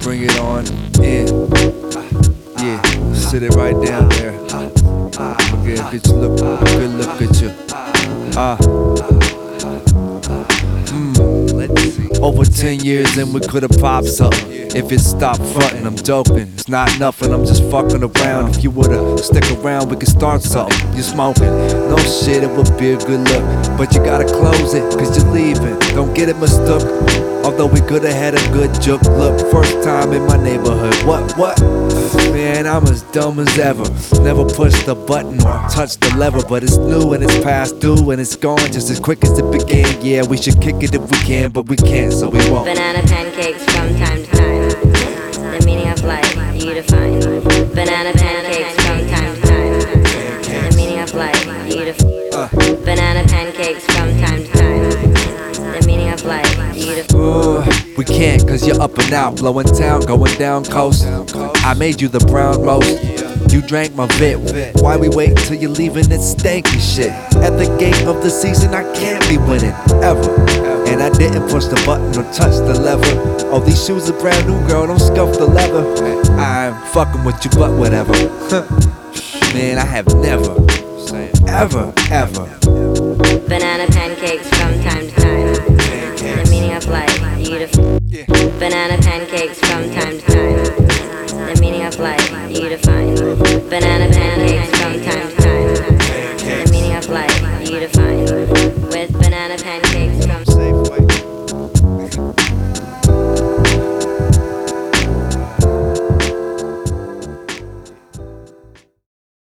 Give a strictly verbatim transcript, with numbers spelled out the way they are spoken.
bring it on in. Yeah, sit it right down there. Forget if it's look, good look at you. Ah. Mm. Over ten years and we could've popped something. If it stopped frontin', I'm joking. It's not nothing, I'm just fucking around. If you would've stick around, we could start something. You smoking? No shit, it would be a good look. But you gotta close it, cause you're leaving. Don't get it mistook. Although we could've had a good joke. Look, first time in my neighborhood. What, what? Man, I'm as dumb as ever. Never pushed the button or touched the lever. But it's new and it's past due and it's gone just as quick as it began. Yeah, we should kick it if we can, but we can't, so we won't. Banana pancakes from time to time. The meaning of life, you define. Banana pancakes from time to time. The meaning of life, you define. Banana pancakes from time to time. The meaning of life, you define. Uh, we can't cause you're up and out, blowing town, going down coast. I made you the brown roast. You drank my vit. Why we wait until you're leaving? It's stanky shit. At the game of the season, I can't be winning ever. And I didn't push the button or touch the lever. Oh, these shoes are brand new, girl. Don't scuff the leather. I'm fucking with you, but whatever. Man, I have never, ever, ever. Banana pancakes from time to time. The meaning of life, you define. Banana pancakes from time to time. The meaning of life, you define. Banana pancakes.